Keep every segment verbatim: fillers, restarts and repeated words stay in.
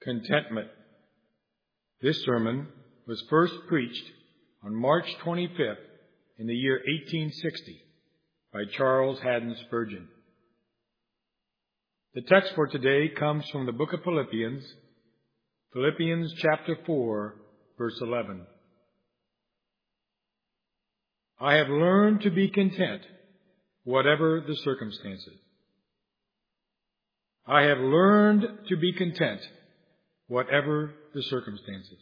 Contentment. This sermon was first preached on March twenty-fifth in the year eighteen sixty by Charles Haddon Spurgeon. The text for today comes from the book of Philippians, Philippians chapter four, verse eleven. I have learned to be content, whatever the circumstances. I have learned to be content, whatever the circumstances.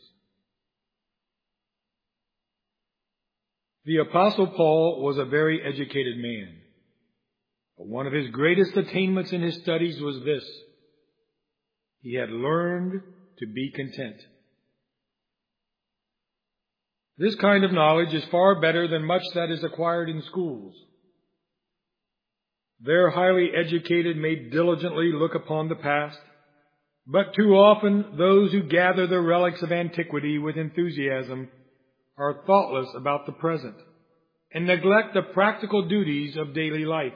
The Apostle Paul was a very educated man, but one of his greatest attainments in his studies was this: he had learned to be content. This kind of knowledge is far better than much that is acquired in schools. Their highly educated may diligently look upon the past, but too often those who gather the relics of antiquity with enthusiasm are thoughtless about the present and neglect the practical duties of daily life.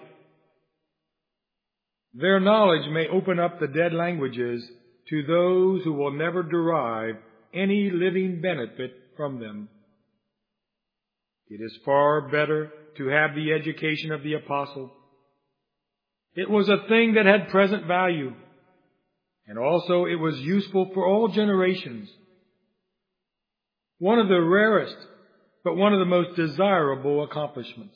Their knowledge may open up the dead languages to those who will never derive any living benefit from them. It is far better to have the education of the apostle. It was a thing that had present value, and also it was useful for all generations. One of the rarest, but one of the most desirable accomplishments.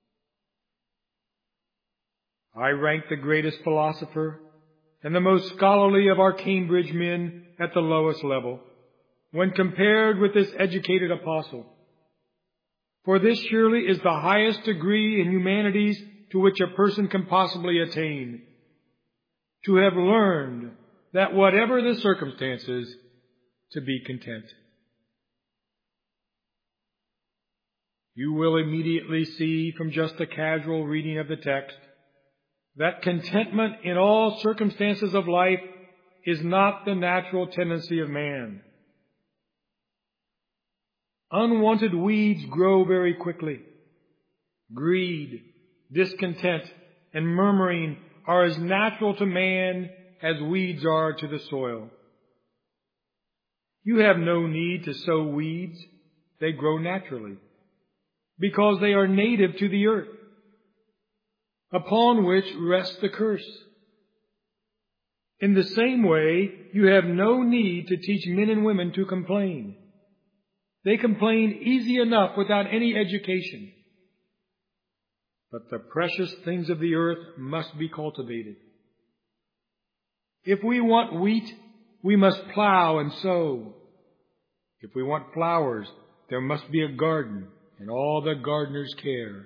I rank the greatest philosopher and the most scholarly of our Cambridge men at the lowest level when compared with this educated apostle. For this surely is the highest degree in humanities to which a person can possibly attain, to have learned that whatever the circumstances, to be content. You will immediately see from just a casual reading of the text that contentment in all circumstances of life is not the natural tendency of man. Unwanted weeds grow very quickly. Greed, discontent, and murmuring are as natural to man as weeds are to the soil. You have no need to sow weeds. They grow naturally, because they are native to the earth, upon which rests the curse. In the same way, you have no need to teach men and women to complain. They complain easy enough without any education. But the precious things of the earth must be cultivated. If we want wheat, we must plow and sow. If we want flowers, there must be a garden and all the gardener's care.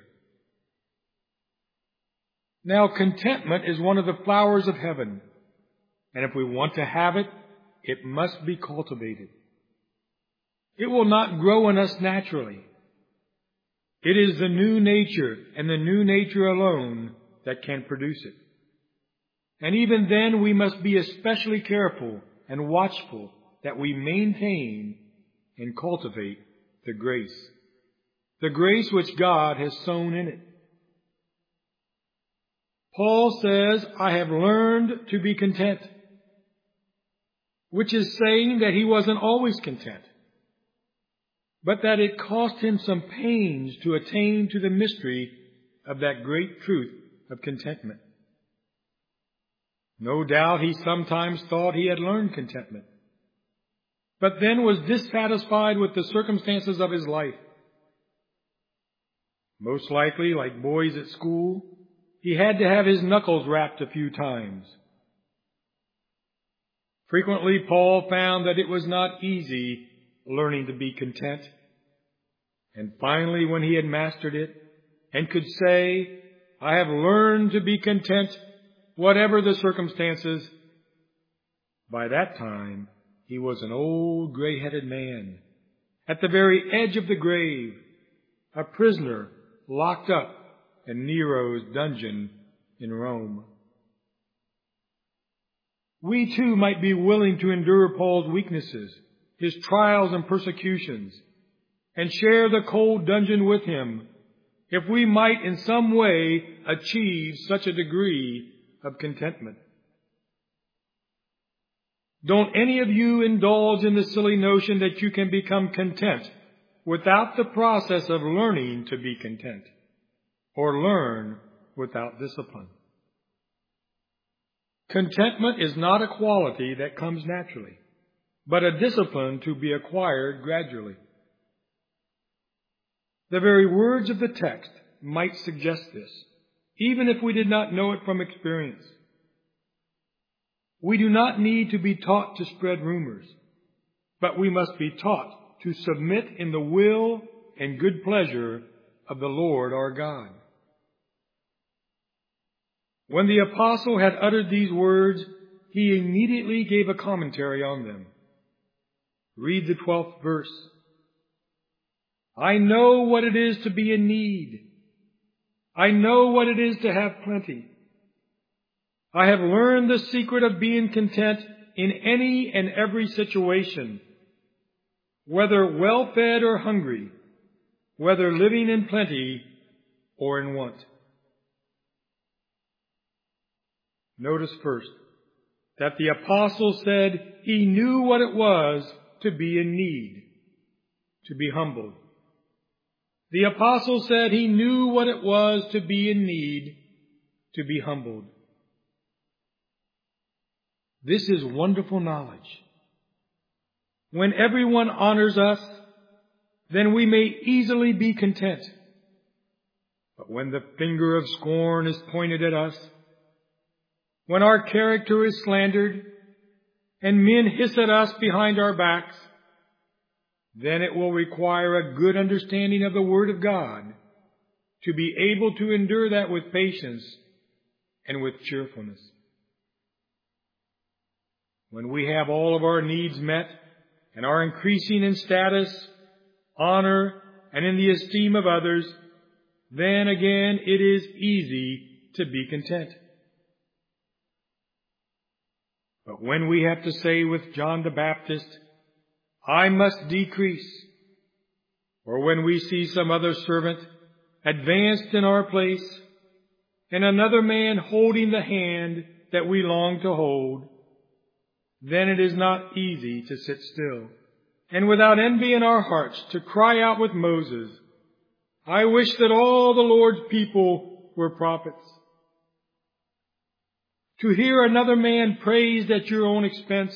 Now, contentment is one of the flowers of heaven, and if we want to have it, it must be cultivated. It will not grow in us naturally. It is the new nature and the new nature alone that can produce it. And even then we must be especially careful and watchful that we maintain and cultivate the grace. The grace which God has sown in it. Paul says, I have learned to be content, which is saying that he wasn't always content, but that it cost him some pains to attain to the mystery of that great truth of contentment. No doubt he sometimes thought he had learned contentment, but then was dissatisfied with the circumstances of his life. Most likely, like boys at school, he had to have his knuckles rapped a few times. Frequently, Paul found that it was not easy learning to be content. And finally, when he had mastered it and could say, I have learned to be content, whatever the circumstances, by that time, he was an old gray-headed man at the very edge of the grave, a prisoner locked up in Nero's dungeon in Rome. We too might be willing to endure Paul's weaknesses, his trials and persecutions, and share the cold dungeon with him, if we might in some way achieve such a degree of contentment. Don't any of you indulge in the silly notion that you can become content without the process of learning to be content, or learn without discipline. Contentment is not a quality that comes naturally, but a discipline to be acquired gradually. The very words of the text might suggest this, even if we did not know it from experience. We do not need to be taught to spread rumors, but we must be taught to submit in the will and good pleasure of the Lord our God. When the apostle had uttered these words, he immediately gave a commentary on them. Read the twelfth verse. I know what it is to be in need. I know what it is to have plenty. I have learned the secret of being content in any and every situation, whether well-fed or hungry, whether living in plenty or in want. Notice first that the apostle said he knew what it was to be in need, to be humbled. The apostle said he knew what it was to be in need, to be humbled. This is wonderful knowledge. When everyone honors us, then we may easily be content. But when the finger of scorn is pointed at us, when our character is slandered, and men hiss at us behind our backs, then it will require a good understanding of the Word of God to be able to endure that with patience and with cheerfulness. When we have all of our needs met and are increasing in status, honor, and in the esteem of others, then again it is easy to be content. But when we have to say with John the Baptist, I must decrease, or when we see some other servant advanced in our place, and another man holding the hand that we long to hold, then it is not easy to sit still, and without envy in our hearts to cry out with Moses, I wish that all the Lord's people were prophets. To hear another man praised at your own expense,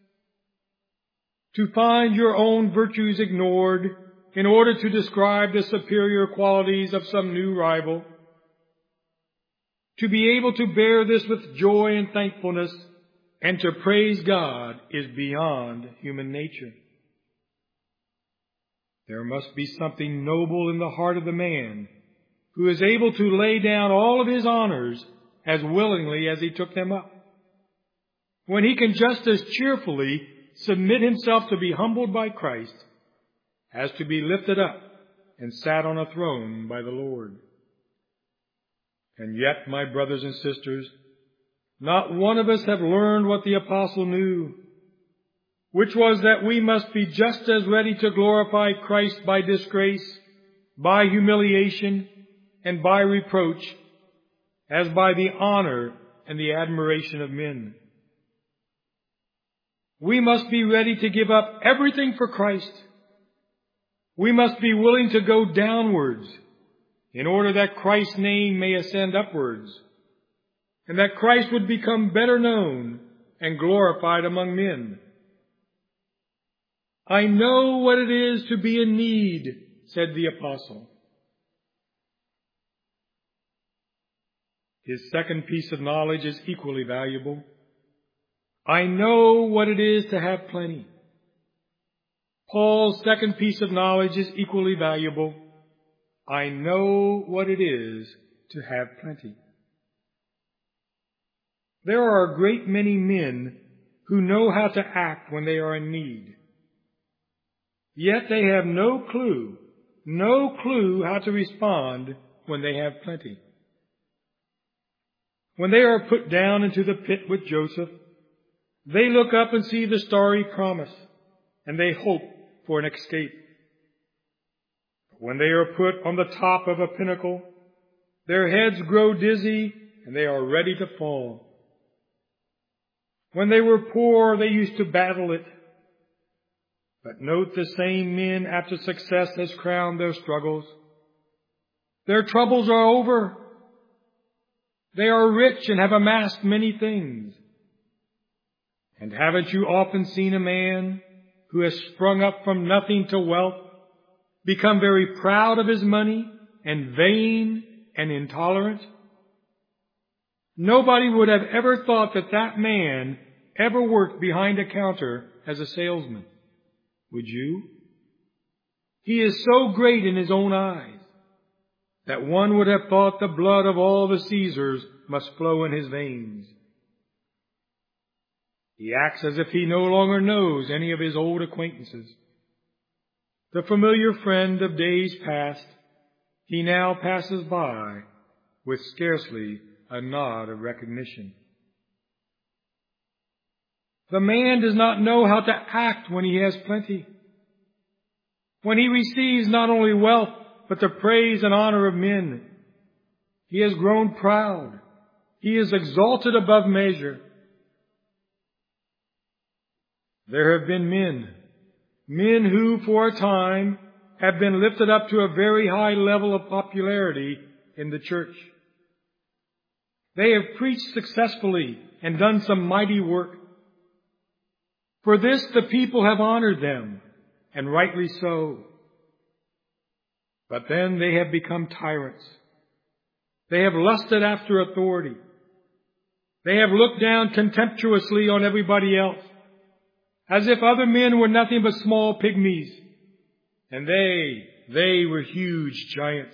to find your own virtues ignored in order to describe the superior qualities of some new rival, to be able to bear this with joy and thankfulness and to praise God is beyond human nature. There must be something noble in the heart of the man who is able to lay down all of his honors as willingly as he took them up, when he can just as cheerfully submit himself to be humbled by Christ as to be lifted up and sat on a throne by the Lord. And yet, my brothers and sisters, not one of us have learned what the apostle knew, which was that we must be just as ready to glorify Christ by disgrace, by humiliation, and by reproach, as by the honor and the admiration of men. We must be ready to give up everything for Christ. We must be willing to go downwards in order that Christ's name may ascend upwards, and that Christ would become better known and glorified among men. I know what it is to be in need, said the apostle. His second piece of knowledge is equally valuable. I know what it is to have plenty. Paul's second piece of knowledge is equally valuable. I know what it is to have plenty. There are a great many men who know how to act when they are in need. Yet they have no clue, no clue how to respond when they have plenty. When they are put down into the pit with Joseph, they look up and see the starry promise, and they hope for an escape. When they are put on the top of a pinnacle, their heads grow dizzy and they are ready to fall. When they were poor, they used to battle it. But note the same men after success has crowned their struggles. Their troubles are over. They are rich and have amassed many things. And haven't you often seen a man who has sprung up from nothing to wealth become very proud of his money and vain and intolerant? Nobody would have ever thought that that man ever worked behind a counter as a salesman. Would you? He is so great in his own eyes that one would have thought the blood of all the Caesars must flow in his veins. He acts as if he no longer knows any of his old acquaintances. The familiar friend of days past, he now passes by with scarcely a nod of recognition. The man does not know how to act when he has plenty. When he receives not only wealth, but the praise and honor of men, he has grown proud. He is exalted above measure. There have been men, men who for a time have been lifted up to a very high level of popularity in the church. They have preached successfully and done some mighty work. For this the people have honored them, and rightly so. But then they have become tyrants. They have lusted after authority. They have looked down contemptuously on everybody else, as if other men were nothing but small pygmies, and they, they were huge giants.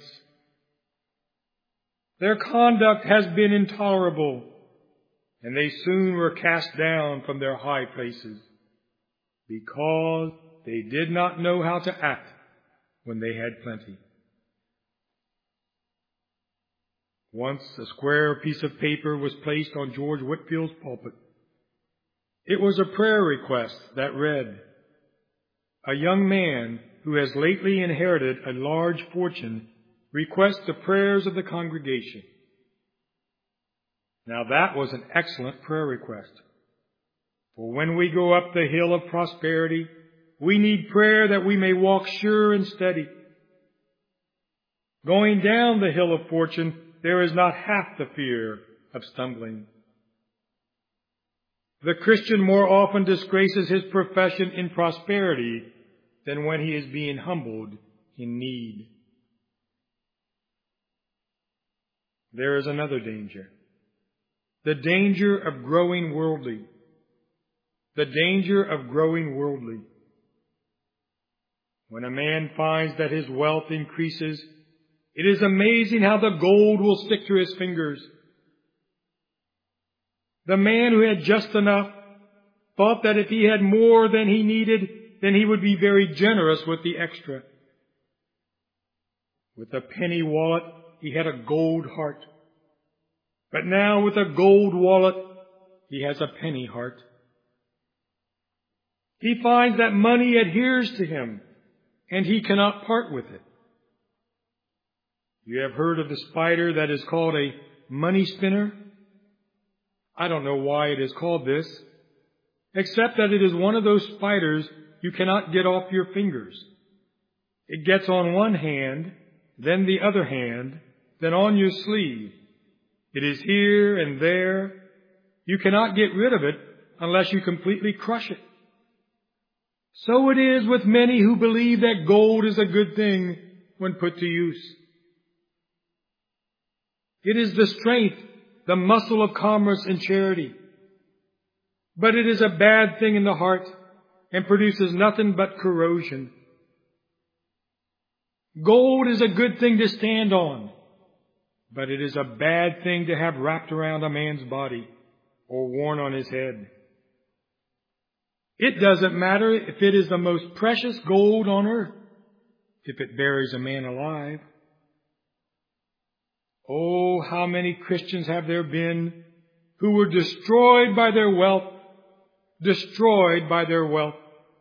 Their conduct has been intolerable, and they soon were cast down from their high places, because they did not know how to act when they had plenty. Once a square piece of paper was placed on George Whitfield's pulpit. It was a prayer request that read, "A young man who has lately inherited a large fortune requests the prayers of the congregation." Now that was an excellent prayer request. For when we go up the hill of prosperity, we need prayer that we may walk sure and steady. Going down the hill of fortune, there is not half the fear of stumbling. The Christian more often disgraces his profession in prosperity than when he is being humbled in need. There is another danger. The danger of growing worldly. The danger of growing worldly. When a man finds that his wealth increases, it is amazing how the gold will stick to his fingers. The man who had just enough thought that if he had more than he needed, then he would be very generous with the extra. With a penny wallet, he had a gold heart. But now with a gold wallet, he has a penny heart. He finds that money adheres to him, and he cannot part with it. You have heard of the spider that is called a money spinner? I don't know why it is called this, except that it is one of those spiders you cannot get off your fingers. It gets on one hand, then the other hand, then on your sleeve. It is here and there. You cannot get rid of it unless you completely crush it. So it is with many who believe that gold is a good thing when put to use. It is the strength, the muscle of commerce and charity. But it is a bad thing in the heart and produces nothing but corrosion. Gold is a good thing to stand on, but it is a bad thing to have wrapped around a man's body or worn on his head. It doesn't matter if it is the most precious gold on earth, if it buries a man alive. Oh, how many Christians have there been who were destroyed by their wealth, destroyed by their wealth.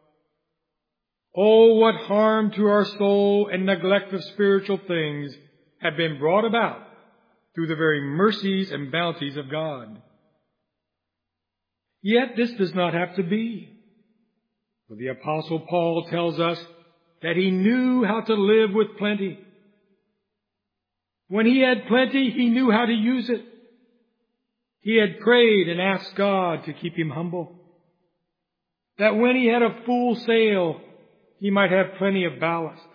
Oh, what harm to our soul and neglect of spiritual things have been brought about through the very mercies and bounties of God. Yet this does not have to be. For the Apostle Paul tells us that he knew how to live with plenty. When he had plenty, he knew how to use it. He had prayed and asked God to keep him humble, that when he had a full sail, he might have plenty of ballast,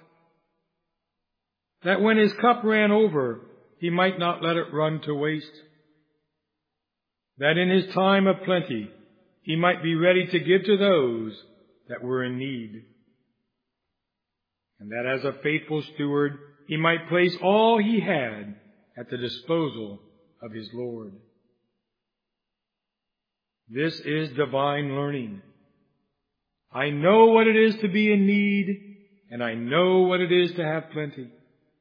that when his cup ran over, he might not let it run to waste, that in his time of plenty, he might be ready to give to those that were in need, and that as a faithful steward, he might place all he had at the disposal of his Lord. This is divine learning. I know what it is to be in need, and I know what it is to have plenty.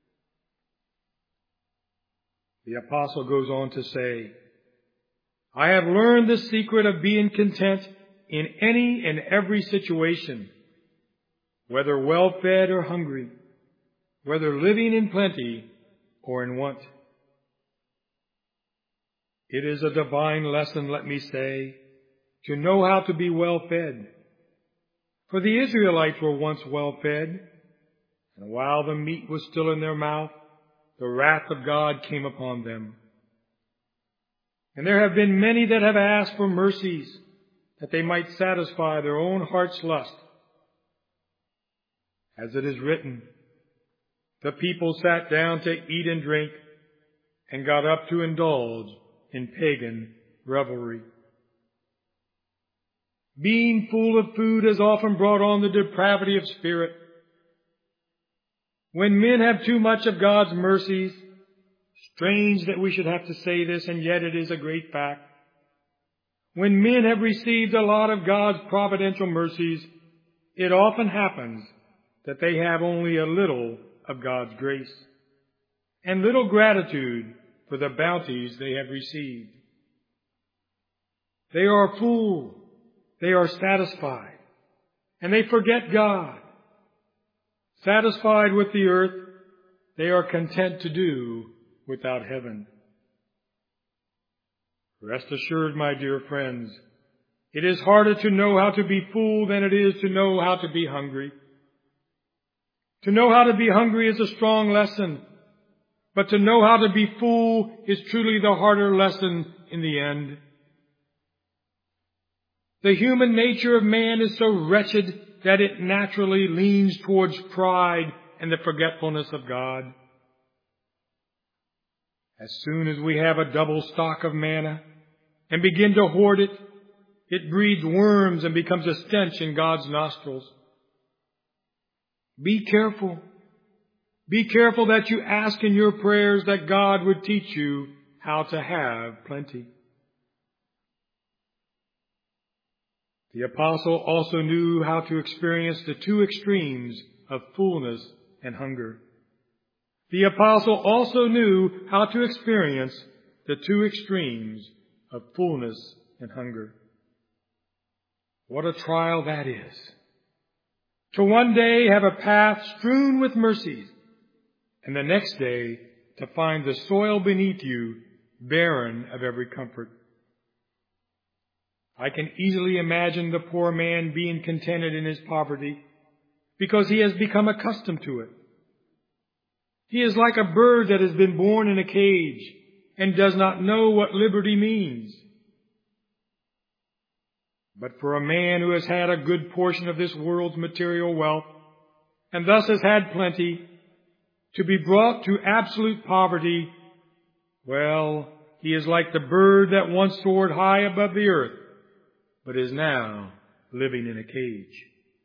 The apostle goes on to say, I have learned the secret of being content in any and every situation, whether well-fed or hungry, whether living in plenty or in want. It is a divine lesson, let me say, to know how to be well-fed. For the Israelites were once well-fed, and while the meat was still in their mouth, the wrath of God came upon them. And there have been many that have asked for mercies, that they might satisfy their own heart's lust. As it is written, the people sat down to eat and drink, and got up to indulge in pagan revelry. Being full of food has often brought on the depravity of spirit. When men have too much of God's mercies, strange that we should have to say this, and yet it is a great fact. When men have received a lot of God's providential mercies, it often happens that they have only a little of God's grace, and little gratitude for the bounties they have received. They are full, they are satisfied, and they forget God. Satisfied with the earth, they are content to do without heaven. Rest assured, my dear friends, it is harder to know how to be full than it is to know how to be hungry. To know how to be hungry is a strong lesson, but to know how to be full is truly the harder lesson in the end. The human nature of man is so wretched that it naturally leans towards pride and the forgetfulness of God. As soon as we have a double stock of manna and begin to hoard it, it breeds worms and becomes a stench in God's nostrils. Be careful. Be careful that you ask in your prayers that God would teach you how to have plenty. The apostle also knew how to experience the two extremes of fullness and hunger. The apostle also knew how to experience the two extremes of fullness and hunger. What a trial that is! To one day have a path strewn with mercies, and the next day to find the soil beneath you barren of every comfort. I can easily imagine the poor man being contented in his poverty because he has become accustomed to it. He is like a bird that has been born in a cage and does not know what liberty means. But for a man who has had a good portion of this world's material wealth and thus has had plenty, to be brought to absolute poverty, well, he is like the bird that once soared high above the earth, but is now living in a cage.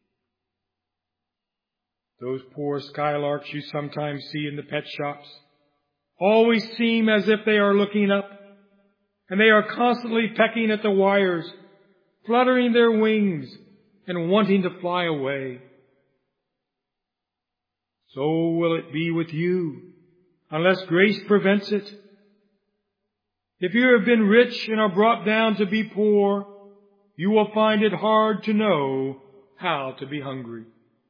Those poor skylarks you sometimes see in the pet shops always seem as if they are looking up, and they are constantly pecking at the wires, fluttering their wings, and wanting to fly away. So will it be with you, unless grace prevents it. If you have been rich and are brought down to be poor, you will find it hard to know how to be hungry.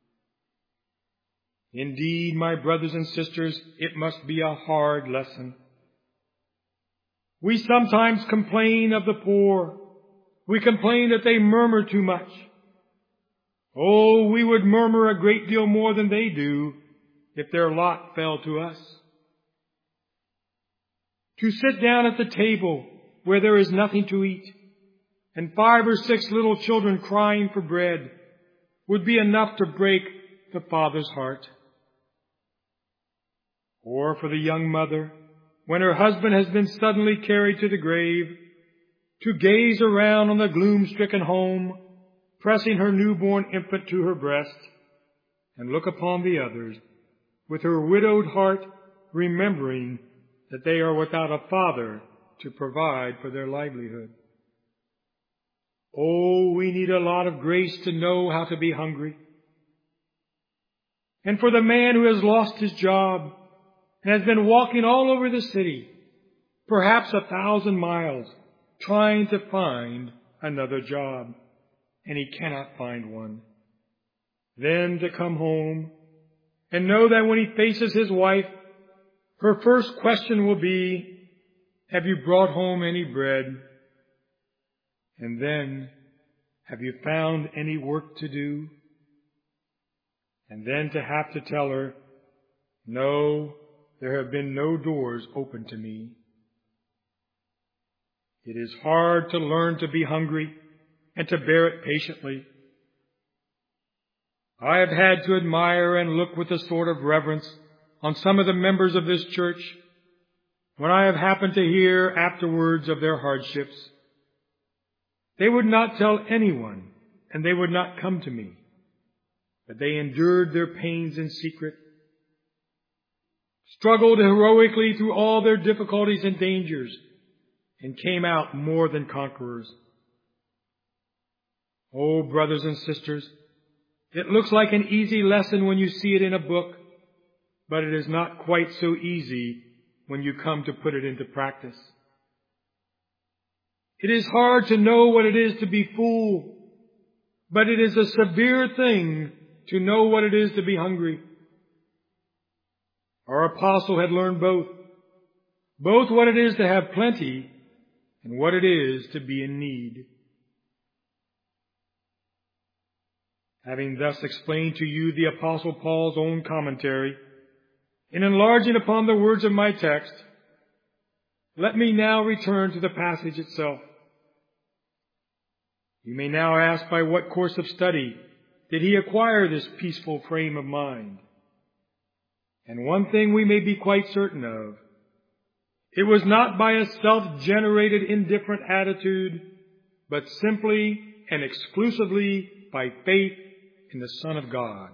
Indeed, my brothers and sisters, it must be a hard lesson. We sometimes complain of the poor. We complain that they murmur too much. Oh, we would murmur a great deal more than they do if their lot fell to us. To sit down at the table where there is nothing to eat, and five or six little children crying for bread, would be enough to break the father's heart. Or for the young mother, when her husband has been suddenly carried to the grave, to gaze around on the gloom-stricken home, pressing her newborn infant to her breast, and look upon the others, with her widowed heart remembering that they are without a father to provide for their livelihood. Oh, we need a lot of grace to know how to be hungry. And for the man who has lost his job and has been walking all over the city, perhaps a thousand miles, trying to find another job, and he cannot find one. Then to come home and know that when he faces his wife, her first question will be, "Have you brought home any bread?" And then, "Have you found any work to do?" And then to have to tell her, "No, there have been no doors open to me." It is hard to learn to be hungry and to bear it patiently. I have had to admire and look with a sort of reverence on some of the members of this church when I have happened to hear afterwards of their hardships. They would not tell anyone, and they would not come to me, but they endured their pains in secret, struggled heroically through all their difficulties and dangers, and came out more than conquerors. Oh, brothers and sisters, it looks like an easy lesson when you see it in a book, but it is not quite so easy when you come to put it into practice. It is hard to know what it is to be full, but it is a severe thing to know what it is to be hungry. Our apostle had learned both, both what it is to have plenty and what it is to be in need. Having thus explained to you the Apostle Paul's own commentary, in enlarging upon the words of my text, let me now return to the passage itself. You may now ask, by what course of study did he acquire this peaceful frame of mind? And one thing we may be quite certain of. It was not by a self-generated indifferent attitude, but simply and exclusively by faith in the Son of God.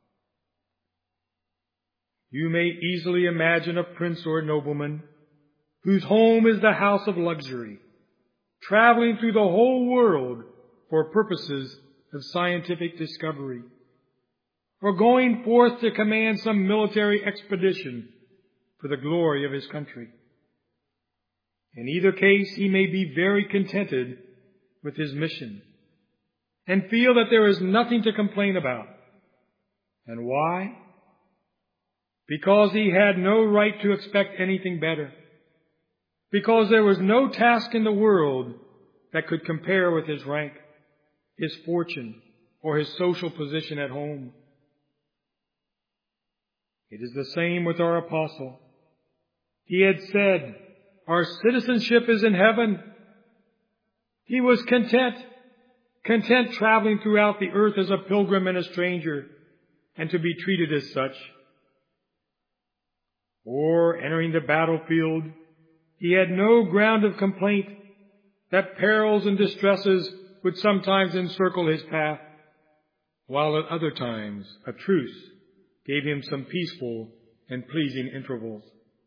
You may easily imagine a prince or a nobleman whose home is the house of luxury, traveling through the whole world for purposes of scientific discovery, or going forth to command some military expedition for the glory of his country. In either case, he may be very contented with his mission and feel that there is nothing to complain about. And why? Because he had no right to expect anything better. Because there was no task in the world that could compare with his rank, his fortune, or his social position at home. It is the same with our apostle. He had said, our citizenship is in heaven. He was content, content traveling throughout the earth as a pilgrim and a stranger, and to be treated as such. Or, entering the battlefield, he had no ground of complaint that perils and distresses would sometimes encircle his path, while at other times a truce gave him some peaceful and pleasing intervals.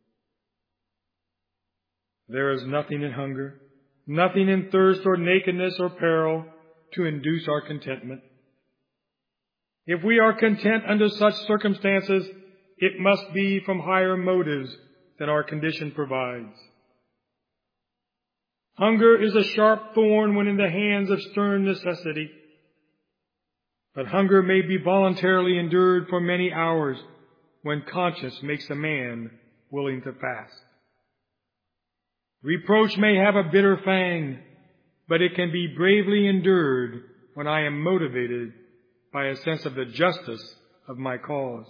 There is nothing in hunger, nothing in thirst or nakedness or peril to induce our contentment. If we are content under such circumstances, it must be from higher motives than our condition provides. Hunger is a sharp thorn when in the hands of stern necessity, but hunger may be voluntarily endured for many hours when conscience makes a man willing to fast. Reproach may have a bitter fang, but it can be bravely endured when I am motivated by a sense of the justice of my cause.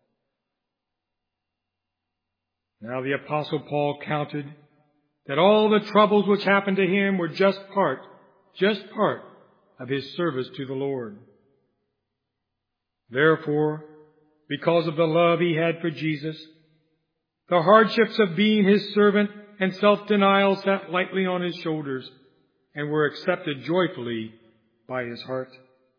Now the Apostle Paul counted that all the troubles which happened to him were just part, just part of his service to the Lord. Therefore, because of the love he had for Jesus, the hardships of being his servant and self-denial sat lightly on his shoulders and were accepted joyfully by his heart.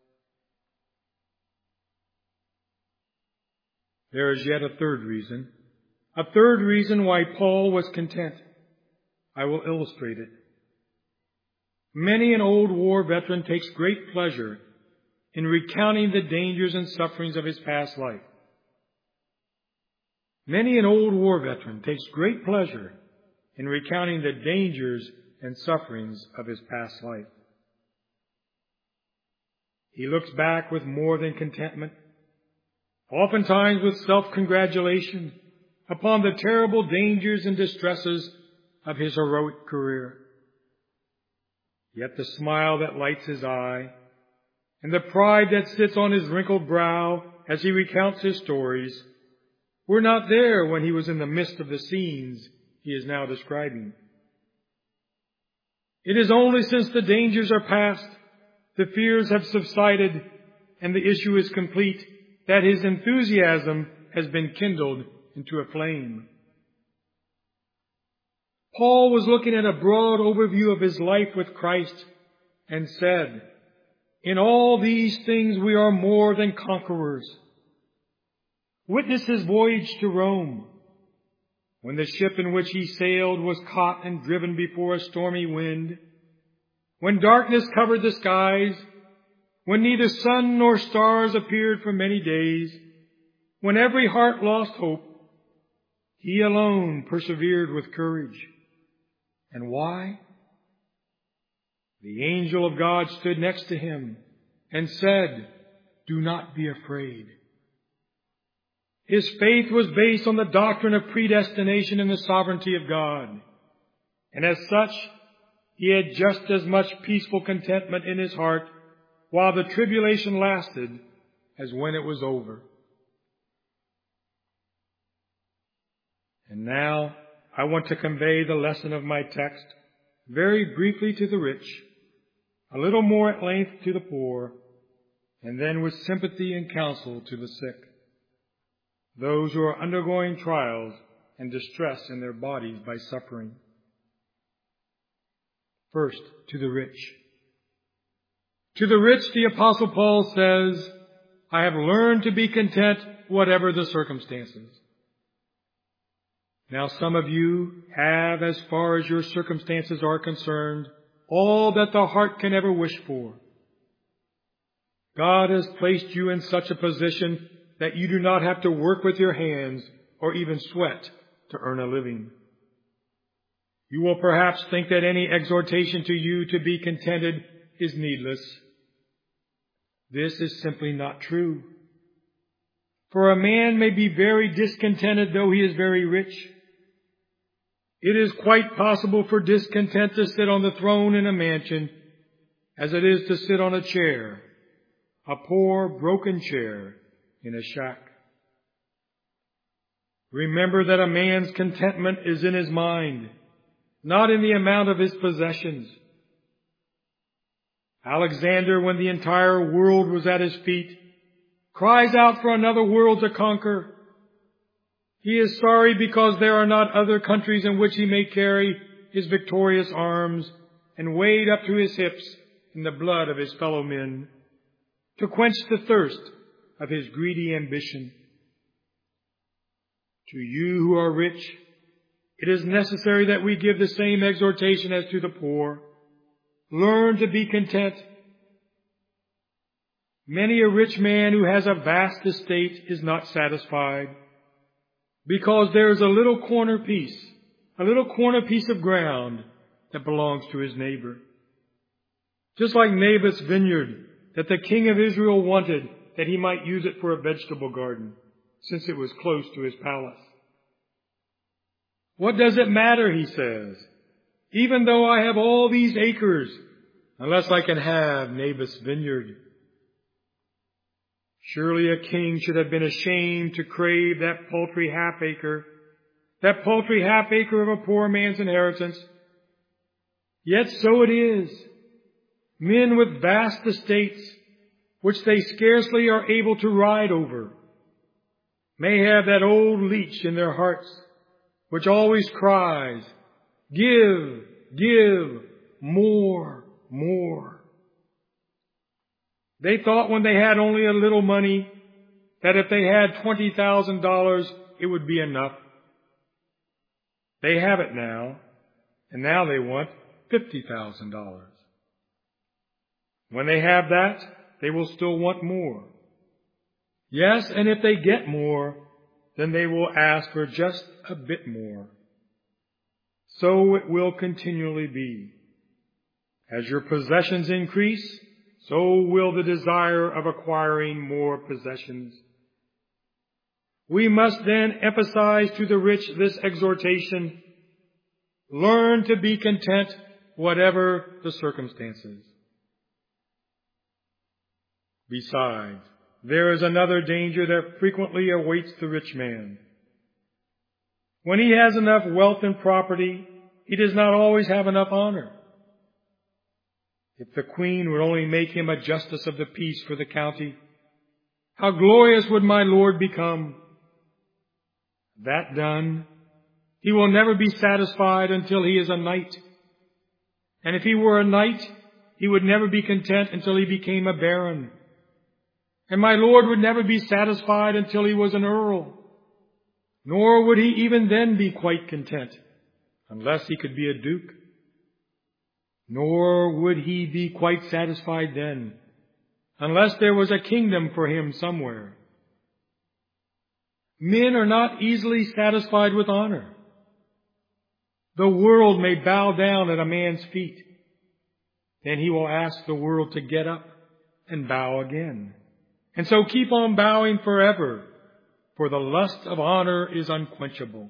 There is yet a third reason, a third reason why Paul was content. I will illustrate it. Many an old war veteran takes great pleasure in recounting the dangers and sufferings of his past life. Many an old war veteran takes great pleasure in recounting the dangers and sufferings of his past life. He looks back with more than contentment, oftentimes with self-congratulation, upon the terrible dangers and distresses of his heroic career. Yet the smile that lights his eye and the pride that sits on his wrinkled brow as he recounts his stories were not there when he was in the midst of the scenes he is now describing. It is only since the dangers are past, the fears have subsided, and the issue is complete, that his enthusiasm has been kindled into a flame. Paul was looking at a broad overview of his life with Christ and said, "In all these things we are more than conquerors." Witness his voyage to Rome, when the ship in which he sailed was caught and driven before a stormy wind, when darkness covered the skies, when neither sun nor stars appeared for many days, when every heart lost hope, he alone persevered with courage. And why? The angel of God stood next to him and said, "Do not be afraid." His faith was based on the doctrine of predestination and the sovereignty of God. And as such, he had just as much peaceful contentment in his heart while the tribulation lasted as when it was over. And now I want to convey the lesson of my text very briefly to the rich, a little more at length to the poor, and then with sympathy and counsel to the sick, those who are undergoing trials and distress in their bodies by suffering. First, to the rich. To the rich, the Apostle Paul says, "I have learned to be content whatever the circumstances." Now some of you have, as far as your circumstances are concerned, all that the heart can ever wish for. God has placed you in such a position that you do not have to work with your hands or even sweat to earn a living. You will perhaps think that any exhortation to you to be contented is needless. This is simply not true. For a man may be very discontented though he is very rich. It is quite possible for discontent to sit on the throne in a mansion as it is to sit on a chair, a poor, broken chair in a shack. Remember that a man's contentment is in his mind, not in the amount of his possessions. Alexander, when the entire world was at his feet, cries out for another world to conquer. He is sorry because there are not other countries in which he may carry his victorious arms and wade up to his hips in the blood of his fellow men to quench the thirst of his greedy ambition. To you who are rich, it is necessary that we give the same exhortation as to the poor. Learn to be content. Many a rich man who has a vast estate is not satisfied, because there is a little corner piece, a little corner piece of ground that belongs to his neighbor. Just like Naboth's vineyard that the king of Israel wanted that he might use it for a vegetable garden, since it was close to his palace. What does it matter, he says, even though I have all these acres unless I can have Naboth's vineyard. Surely a king should have been ashamed to crave that paltry half acre, that paltry half acre of a poor man's inheritance. Yet so it is. Men with vast estates, which they scarcely are able to ride over, may have that old leech in their hearts, which always cries, "Give, give, more, more." They thought when they had only a little money, that if they had twenty thousand dollars, it would be enough. They have it now, and now they want fifty thousand dollars. When they have that, they will still want more. Yes, and if they get more, then they will ask for just a bit more. So it will continually be. As your possessions increase, so will the desire of acquiring more possessions. We must then emphasize to the rich this exhortation: learn to be content whatever the circumstances. Besides, there is another danger that frequently awaits the rich man. When he has enough wealth and property, he does not always have enough honor. If the queen would only make him a justice of the peace for the county, how glorious would my lord become! That done, he will never be satisfied until he is a knight. And if he were a knight, he would never be content until he became a baron. And my lord would never be satisfied until he was an earl. Nor would he even then be quite content, unless he could be a duke. Nor would he be quite satisfied then, unless there was a kingdom for him somewhere. Men are not easily satisfied with honor. The world may bow down at a man's feet. Then he will ask the world to get up and bow again. And so keep on bowing forever, for the lust of honor is unquenchable.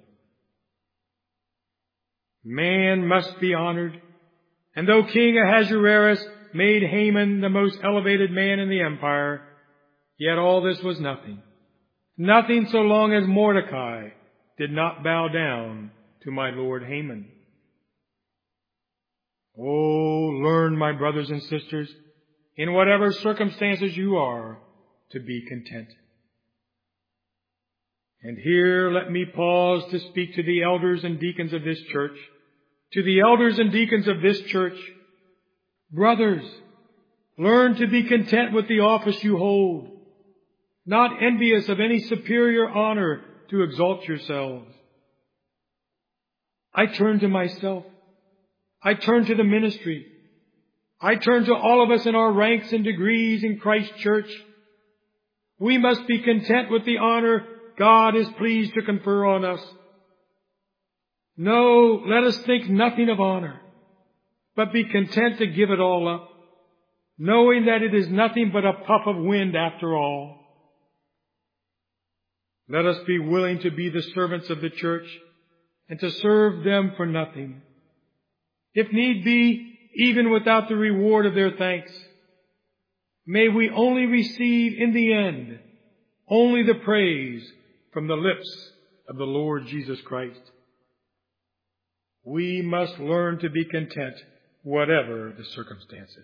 Man must be honored, and though King Ahasuerus made Haman the most elevated man in the empire, yet all this was nothing. Nothing so long as Mordecai did not bow down to my lord Haman. Oh, learn, my brothers and sisters, in whatever circumstances you are, to be content. And here let me pause to speak to the elders and deacons of this church. To the elders and deacons of this church, brothers, learn to be content with the office you hold, not envious of any superior honor to exalt yourselves. I turn to myself. I turn to the ministry. I turn to all of us in our ranks and degrees in Christ's church. We must be content with the honor God is pleased to confer on us. No, let us think nothing of honor, but be content to give it all up, knowing that it is nothing but a puff of wind after all. Let us be willing to be the servants of the church and to serve them for nothing, if need be, even without the reward of their thanks. May we only receive in the end only the praise from the lips of the Lord Jesus Christ. We must learn to be content, whatever the circumstances.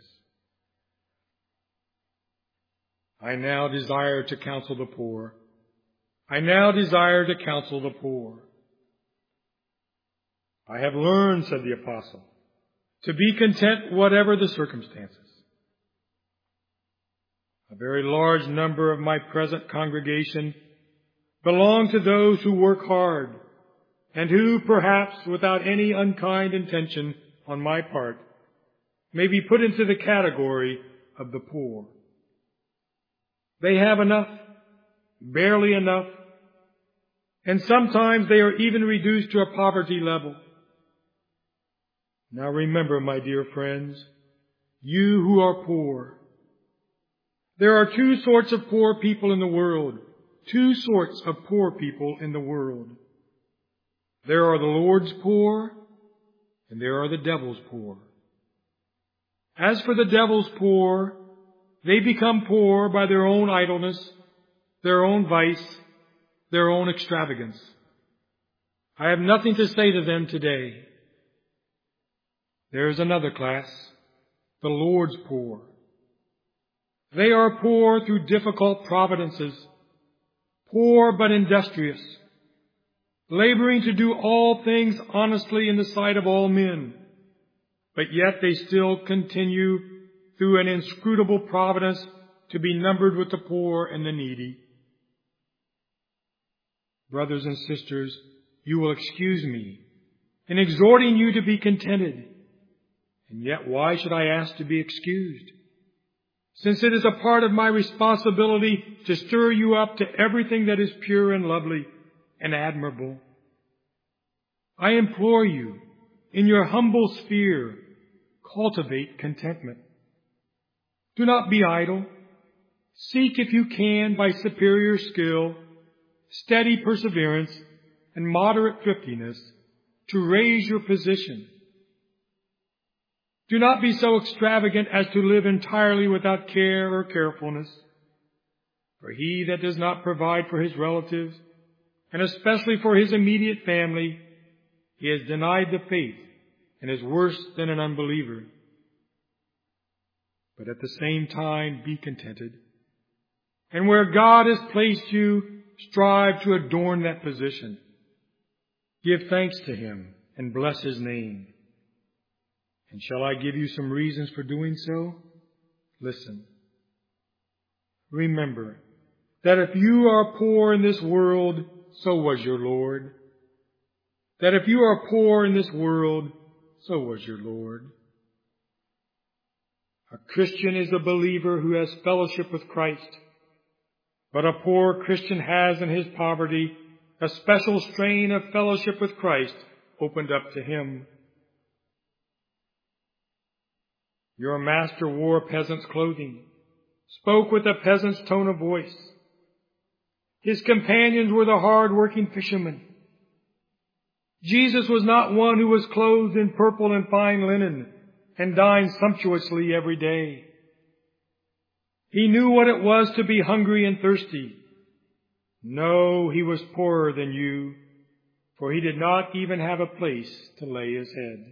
I now desire to counsel the poor. I now desire to counsel the poor. I have learned, said the apostle, to be content, whatever the circumstances. A very large number of my present congregation belong to those who work hard, and who, perhaps without any unkind intention on my part, may be put into the category of the poor. They have enough, barely enough, and sometimes they are even reduced to a poverty level. Now remember, my dear friends, you who are poor, there are two sorts of poor people in the world, two sorts of poor people in the world. There are the Lord's poor, and there are the devil's poor. As for the devil's poor, they become poor by their own idleness, their own vice, their own extravagance. I have nothing to say to them today. There is another class, the Lord's poor. They are poor through difficult providences, poor but industrious, laboring to do all things honestly in the sight of all men, but yet they still continue through an inscrutable providence to be numbered with the poor and the needy. Brothers and sisters, you will excuse me in exhorting you to be contented. And yet why should I ask to be excused? Since it is a part of my responsibility to stir you up to everything that is pure and lovely and admirable. I implore you, in your humble sphere, cultivate contentment. Do not be idle. Seek, if you can, by superior skill, steady perseverance, and moderate thriftiness, to raise your position. Do not be so extravagant as to live entirely without care or carefulness. For he that does not provide for his relatives, and especially for his immediate family, he has denied the faith and is worse than an unbeliever. But at the same time, be contented. And where God has placed you, strive to adorn that position. Give thanks to him and bless his name. And shall I give you some reasons for doing so? Listen. Remember that if you are poor in this world, so was your Lord. That if you are poor in this world, so was your Lord. A Christian is a believer who has fellowship with Christ. But a poor Christian has in his poverty a special strain of fellowship with Christ opened up to him. Your master wore peasant's clothing, spoke with a peasant's tone of voice. His companions were the hard-working fishermen. Jesus was not one who was clothed in purple and fine linen and dined sumptuously every day. He knew what it was to be hungry and thirsty. No, he was poorer than you, for he did not even have a place to lay his head.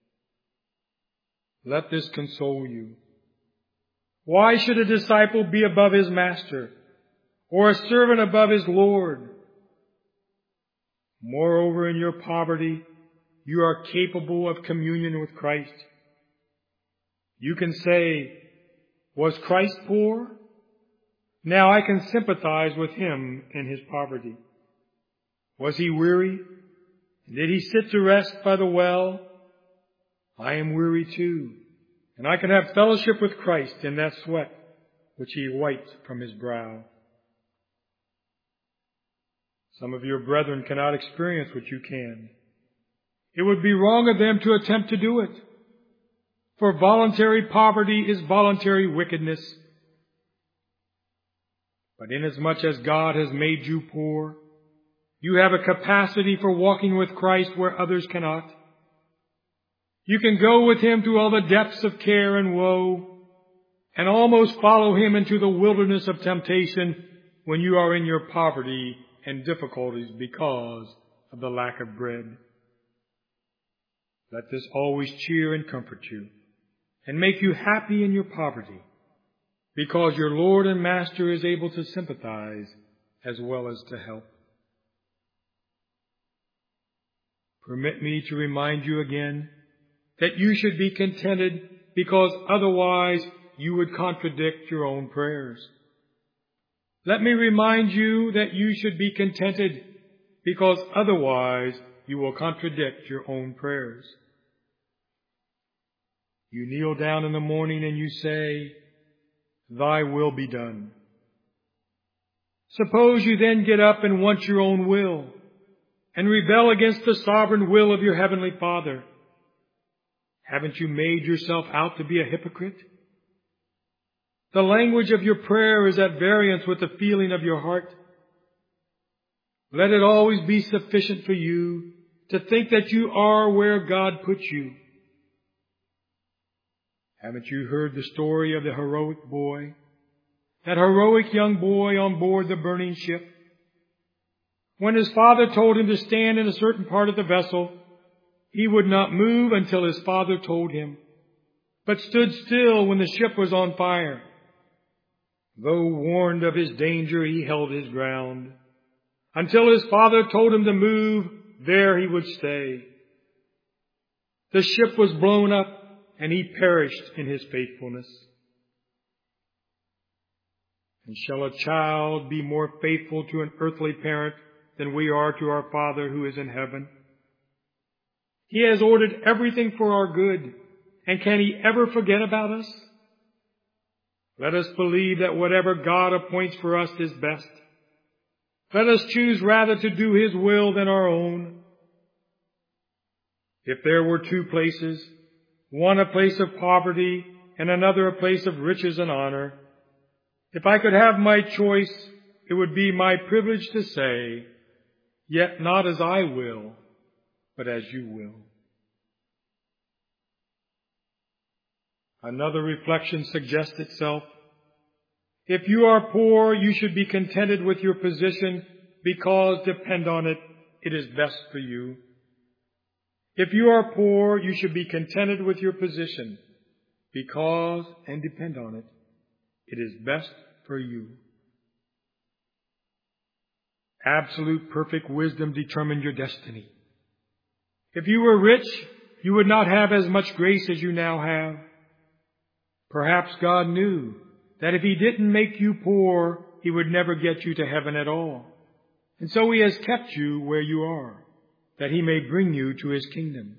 Let this console you. Why should a disciple be above his master, or a servant above his Lord? Moreover, in your poverty, you are capable of communion with Christ. You can say, was Christ poor? Now I can sympathize with him in his poverty. Was he weary? Did he sit to rest by the well? I am weary too, and I can have fellowship with Christ in that sweat which he wiped from his brow. Some of your brethren cannot experience what you can. It would be wrong of them to attempt to do it, for voluntary poverty is voluntary wickedness. But inasmuch as God has made you poor, you have a capacity for walking with Christ where others cannot. You can go with him through all the depths of care and woe, and almost follow him into the wilderness of temptation when you are in your poverty and difficulties because of the lack of bread. Let this always cheer and comfort you, and make you happy in your poverty, because your Lord and Master is able to sympathize as well as to help. Permit me to remind you again that you should be contented, because otherwise you would contradict your own prayers. Let me remind you that you should be contented, because otherwise you will contradict your own prayers. You kneel down in the morning and you say, Thy will be done. Suppose you then get up and want your own will, and rebel against the sovereign will of your Heavenly Father. Haven't you made yourself out to be a hypocrite? The language of your prayer is at variance with the feeling of your heart. Let it always be sufficient for you to think that you are where God put you. Haven't you heard the story of the heroic boy? That heroic young boy on board the burning ship? When his father told him to stand in a certain part of the vessel, he would not move until his father told him, but stood still when the ship was on fire. Though warned of his danger, he held his ground. Until his father told him to move, there he would stay. The ship was blown up, and he perished in his faithfulness. And shall a child be more faithful to an earthly parent than we are to our Father who is in heaven? He has ordered everything for our good, and can He ever forget about us? Let us believe that whatever God appoints for us is best. Let us choose rather to do His will than our own. If there were two places, one a place of poverty and another a place of riches and honor, if I could have my choice, it would be my privilege to say, yet not as I will, but as you will. Another reflection suggests itself. If you are poor, you should be contented with your position because, depend on it, it is best for you. If you are poor, you should be contented with your position because, and depend on it, it is best for you. Absolute perfect wisdom determined your destiny. If you were rich, you would not have as much grace as you now have. Perhaps God knew that if He didn't make you poor, He would never get you to heaven at all. And so He has kept you where you are, that He may bring you to His kingdom.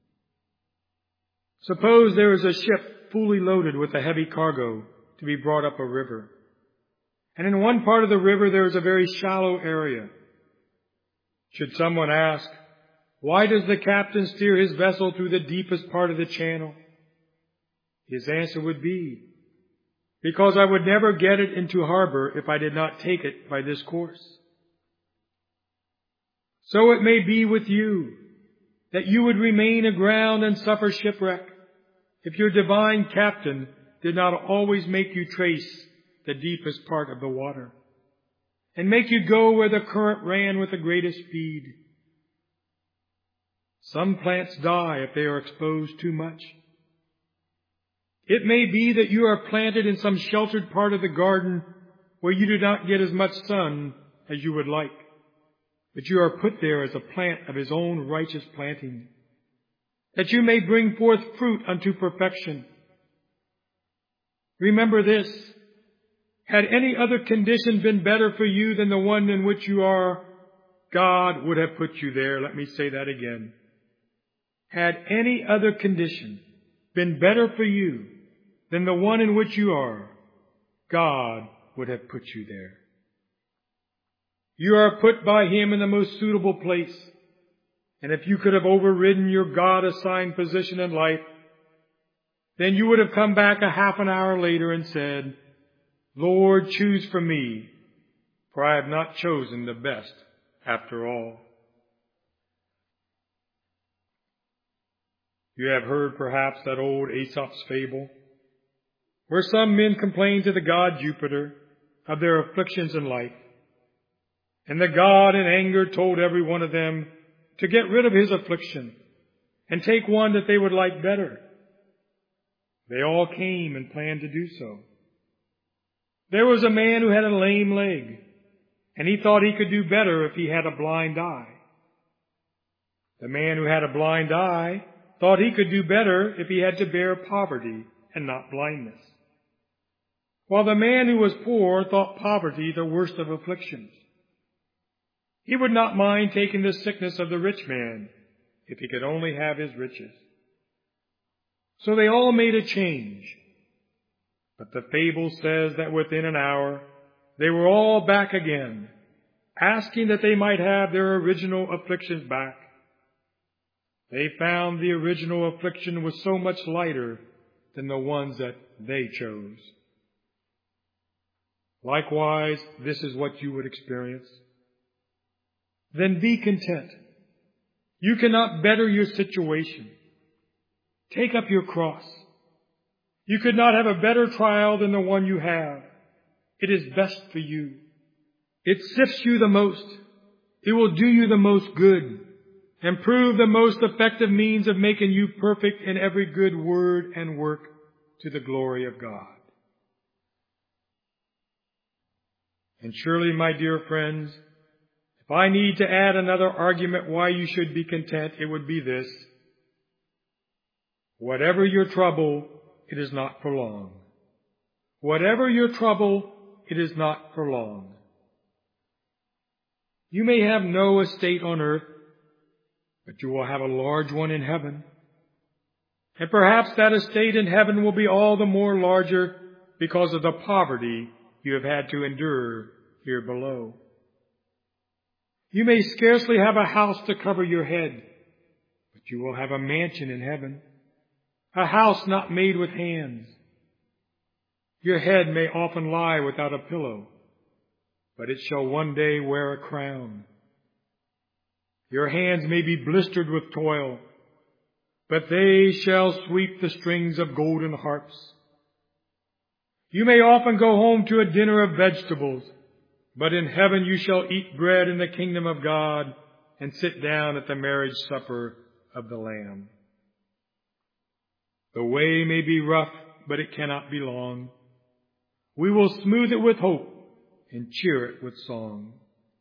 Suppose there is a ship fully loaded with a heavy cargo to be brought up a river. And in one part of the river there is a very shallow area. Should someone ask, why does the captain steer his vessel through the deepest part of the channel? His answer would be, because I would never get it into harbor if I did not take it by this course. So it may be with you, that you would remain aground and suffer shipwreck if your divine captain did not always make you trace the deepest part of the water and make you go where the current ran with the greatest speed. Some plants die if they are exposed too much. It may be that you are planted in some sheltered part of the garden where you do not get as much sun as you would like, but you are put there as a plant of His own righteous planting, that you may bring forth fruit unto perfection. Remember this, had any other condition been better for you than the one in which you are, God would have put you there. Let me say that again. Had any other condition been better for you than the one in which you are, God would have put you there. You are put by Him in the most suitable place, and if you could have overridden your God-assigned position in life, then you would have come back a half an hour later and said, Lord, choose for me, for I have not chosen the best after all. You have heard perhaps that old Aesop's fable, where some men complained to the god Jupiter of their afflictions in life, and the god in anger told every one of them to get rid of his affliction and take one that they would like better. They all came and planned to do so. There was a man who had a lame leg, and he thought he could do better if he had a blind eye. The man who had a blind eye thought he could do better if he had to bear poverty and not blindness, while the man who was poor thought poverty the worst of afflictions. He would not mind taking the sickness of the rich man if he could only have his riches. So they all made a change. But the fable says that within an hour they were all back again, asking that they might have their original afflictions back. They found the original affliction was so much lighter than the ones that they chose. Likewise, this is what you would experience. Then be content. You cannot better your situation. Take up your cross. You could not have a better trial than the one you have. It is best for you. It sifts you the most. It will do you the most good and prove the most effective means of making you perfect in every good word and work to the glory of God. And surely, my dear friends, if I need to add another argument why you should be content, it would be this. Whatever your trouble, it is not for long. Whatever your trouble, it is not for long. You may have no estate on earth, but you will have a large one in heaven. And perhaps that estate in heaven will be all the more larger because of the poverty you have had to endure here below. You may scarcely have a house to cover your head, but you will have a mansion in heaven, a house not made with hands. Your head may often lie without a pillow, but it shall one day wear a crown. Your hands may be blistered with toil, but they shall sweep the strings of golden harps. You may often go home to a dinner of vegetables, but in heaven you shall eat bread in the kingdom of God and sit down at the marriage supper of the Lamb. The way may be rough, but it cannot be long. We will smooth it with hope and cheer it with song.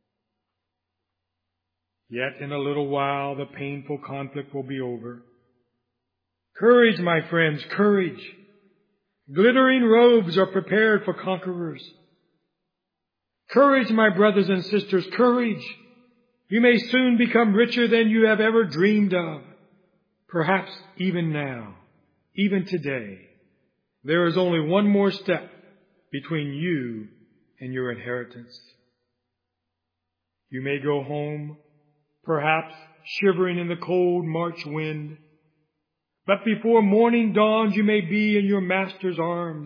Yet in a little while the painful conflict will be over. Courage, my friends, courage. Glittering robes are prepared for conquerors. Courage, my brothers and sisters, courage. You may soon become richer than you have ever dreamed of. Perhaps even now, even today, there is only one more step between you and your inheritance. You may go home, perhaps shivering in the cold March wind, but before morning dawns you may be in your Master's arms.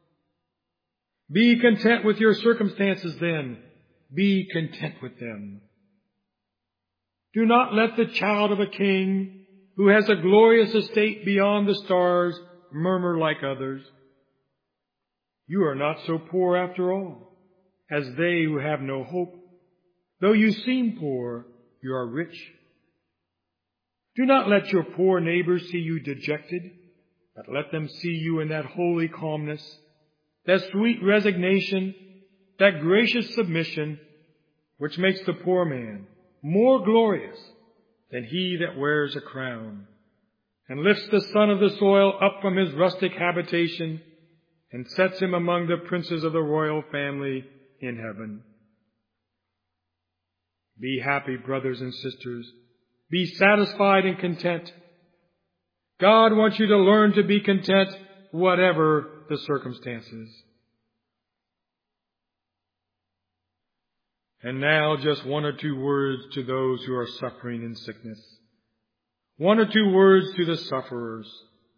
Be content with your circumstances then. Be content with them. Do not let the child of a king who has a glorious estate beyond the stars murmur like others. You are not so poor after all, as they who have no hope. Though you seem poor, you are rich. Do not let your poor neighbors see you dejected, but let them see you in that holy calmness, that sweet resignation, that gracious submission, which makes the poor man more glorious than he that wears a crown, and lifts the son of the soil up from his rustic habitation, and sets him among the princes of the royal family in heaven. Be happy, brothers and sisters. Be satisfied and content. God wants you to learn to be content, whatever the circumstances. And now just one or two words to those who are suffering in sickness. One or two words to the sufferers.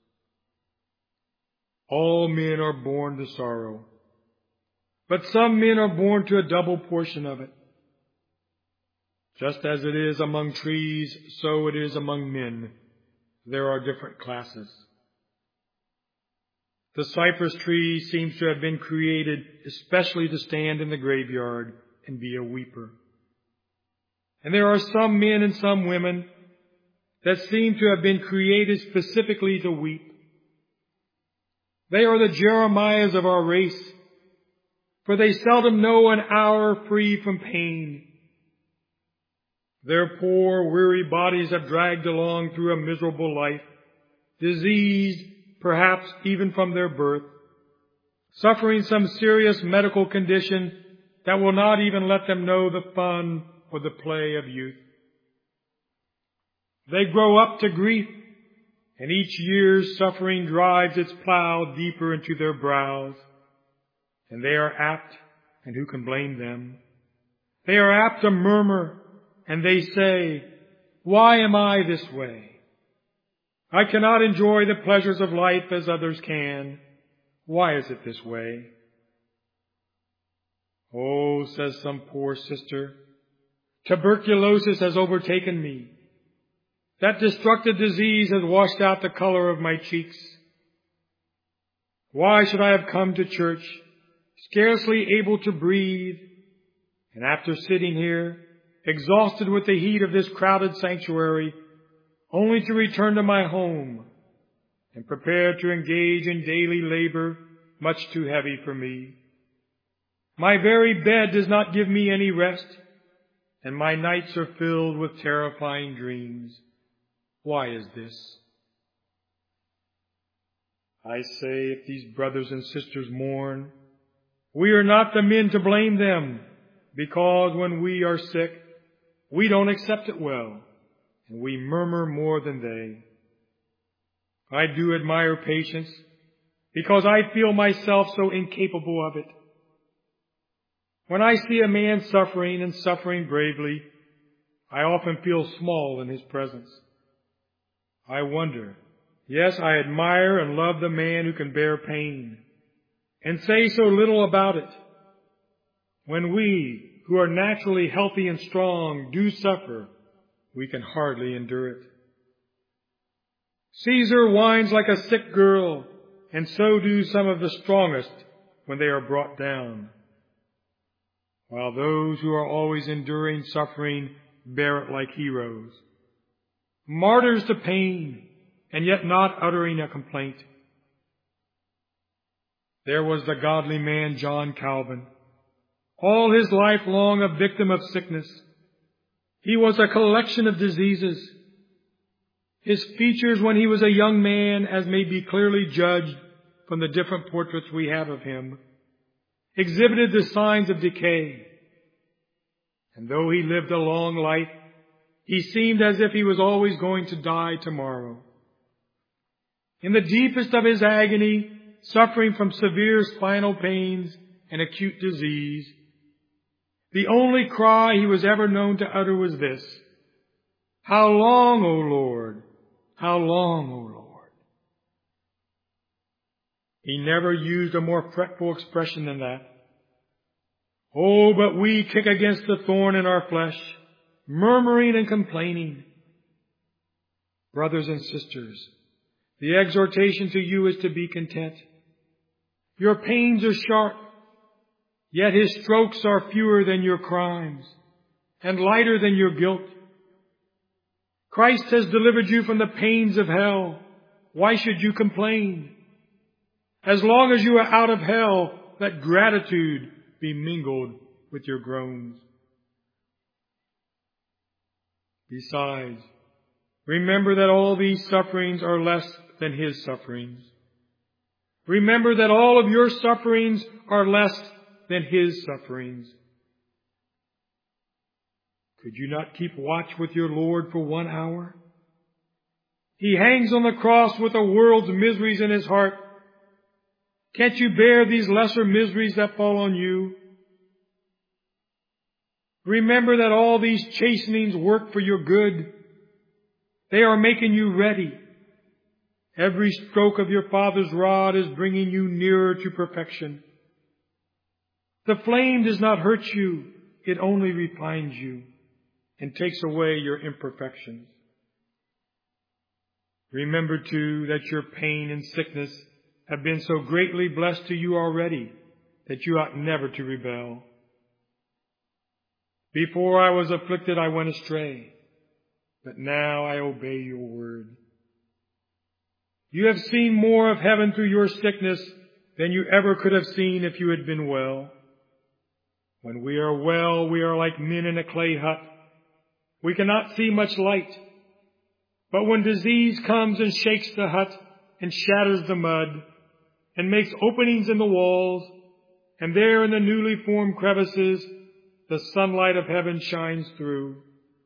All men are born to sorrow, but some men are born to a double portion of it. Just as it is among trees, so it is among men. There are different classes. The cypress tree seems to have been created especially to stand in the graveyard and be a weeper. And there are some men and some women that seem to have been created specifically to weep. They are the Jeremiahs of our race, for they seldom know an hour free from pain. Their poor, weary bodies have dragged along through a miserable life, diseased perhaps even from their birth, suffering some serious medical condition that will not even let them know the fun or the play of youth. They grow up to grief, and each year's suffering drives its plow deeper into their brows, and they are apt, and who can blame them? They are apt to murmur, and they say, "Why am I this way? I cannot enjoy the pleasures of life as others can. Why is it this way?" "Oh," says some poor sister, "tuberculosis has overtaken me. That destructive disease has washed out the color of my cheeks. Why should I have come to church, scarcely able to breathe, and after sitting here, exhausted with the heat of this crowded sanctuary, only to return to my home and prepare to engage in daily labor much too heavy for me? My very bed does not give me any rest, and my nights are filled with terrifying dreams. Why is this? I say, if these brothers and sisters mourn, we are not the men to blame them, because when we are sick, we don't accept it well, and we murmur more than they. I do admire patience, because I feel myself so incapable of it. When I see a man suffering and suffering bravely, I often feel small in his presence. I wonder, yes, I admire and love the man who can bear pain and say so little about it. When we, who are naturally healthy and strong, do suffer, we can hardly endure it. Caesar whines like a sick girl, and so do some of the strongest when they are brought down, while those who are always enduring suffering bear it like heroes, martyrs to pain, and yet not uttering a complaint. There was the godly man John Calvin, all his life long a victim of sickness. He was a collection of diseases. His features when he was a young man, as may be clearly judged from the different portraits we have of him, exhibited the signs of decay. And though he lived a long life, he seemed as if he was always going to die tomorrow. In the deepest of his agony, suffering from severe spinal pains and acute disease, the only cry he was ever known to utter was this: "How long, O Lord? How long, O Lord?" He never used a more fretful expression than that. Oh, but we kick against the thorn in our flesh, murmuring and complaining. Brothers and sisters, the exhortation to you is to be content. Your pains are sharp, yet his strokes are fewer than your crimes and lighter than your guilt. Christ has delivered you from the pains of hell. Why should you complain? As long as you are out of hell, let gratitude be mingled with your groans. Besides, remember that all these sufferings are less than his sufferings. Remember that all of your sufferings are less than his sufferings. Could you not keep watch with your Lord for one hour? He hangs on the cross with the world's miseries in his heart. Can't you bear these lesser miseries that fall on you? Remember that all these chastenings work for your good. They are making you ready. Every stroke of your Father's rod is bringing you nearer to perfection. The flame does not hurt you. It only refines you and takes away your imperfections. Remember, too, that your pain and sickness have been so greatly blessed to you already that you ought never to rebel. Before I was afflicted, I went astray, but now I obey your word. You have seen more of heaven through your sickness than you ever could have seen if you had been well. When we are well, we are like men in a clay hut. We cannot see much light. But when disease comes and shakes the hut and shatters the mud and makes openings in the walls, and there in the newly formed crevices, the sunlight of heaven shines through.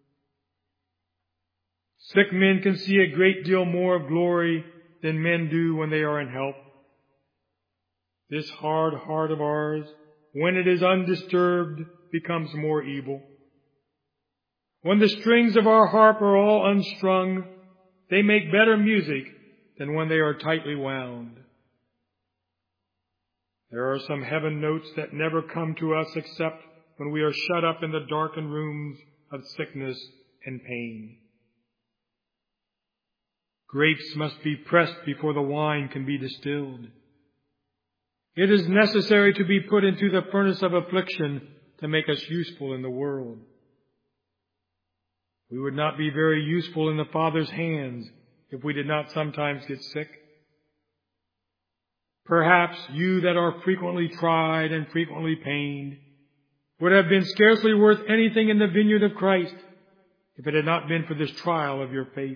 Sick men can see a great deal more of glory than men do when they are in health. This hard heart of ours, when it is undisturbed, becomes more evil. When the strings of our harp are all unstrung, they make better music than when they are tightly wound. There are some heaven notes that never come to us except when we are shut up in the darkened rooms of sickness and pain. Grapes must be pressed before the wine can be distilled. It is necessary to be put into the furnace of affliction to make us useful in the world. We would not be very useful in the Father's hands if we did not sometimes get sick. Perhaps you that are frequently tried and frequently pained would have been scarcely worth anything in the vineyard of Christ if it had not been for this trial of your faith.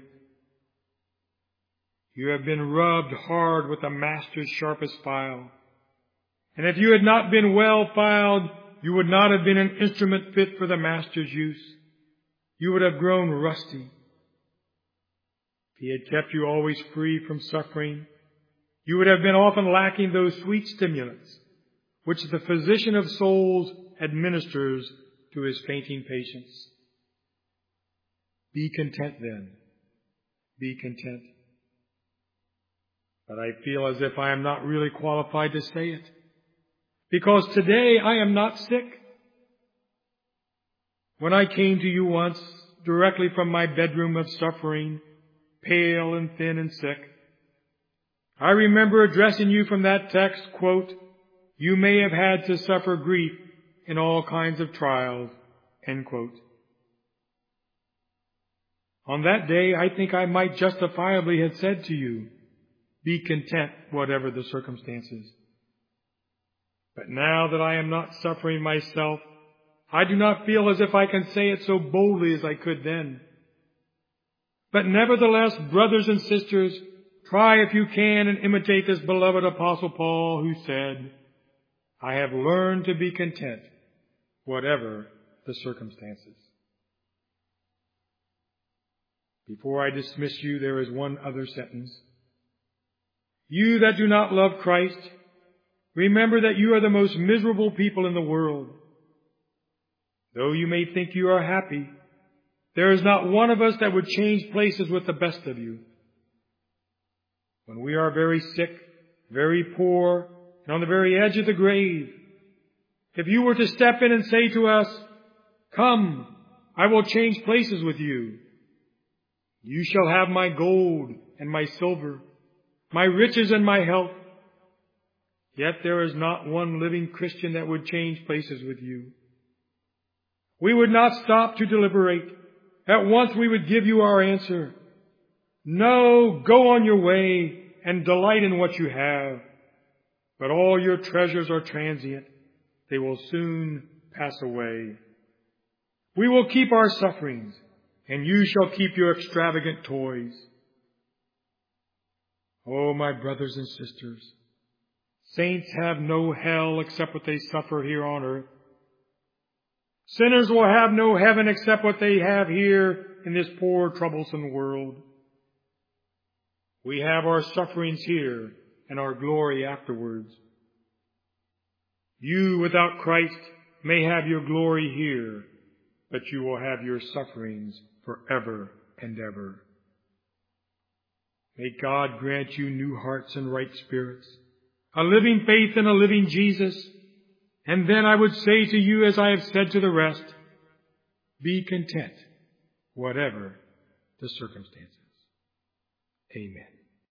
You have been rubbed hard with the Master's sharpest file. And if you had not been well filed, you would not have been an instrument fit for the Master's use. You would have grown rusty. If He had kept you always free from suffering, you would have been often lacking those sweet stimulants which the physician of souls administers to his fainting patients. Be content then. Be content. But I feel as if I am not really qualified to say it, because today I am not sick. When I came to you once, directly from my bedroom of suffering, pale and thin and sick, I remember addressing you from that text, quote, "You may have had to suffer grief in all kinds of trials," end quote. On that day, I think I might justifiably have said to you, "Be content, whatever the circumstances." But now that I am not suffering myself, I do not feel as if I can say it so boldly as I could then. But nevertheless, brothers and sisters, try if you can and imitate this beloved Apostle Paul, who said, "I have learned to be content, whatever the circumstances." Before I dismiss you, there is one other sentence. You that do not love Christ, remember that you are the most miserable people in the world. Though you may think you are happy, there is not one of us that would change places with the best of you. When we are very sick, very poor, and on the very edge of the grave, if you were to step in and say to us, "Come, I will change places with you. You shall have my gold and my silver, my riches and my health," yet there is not one living Christian that would change places with you. We would not stop to deliberate. At once we would give you our answer. No, go on your way and delight in what you have. But all your treasures are transient. They will soon pass away. We will keep our sufferings, and you shall keep your extravagant toys. Oh, my brothers and sisters, saints have no hell except what they suffer here on earth. Sinners will have no heaven except what they have here in this poor, troublesome world. We have our sufferings here and our glory afterwards. You, without Christ, may have your glory here, but you will have your sufferings forever and ever. May God grant you new hearts and right spirits, a living faith in a living Jesus. And then I would say to you, as I have said to the rest, be content, whatever the circumstances. Amen.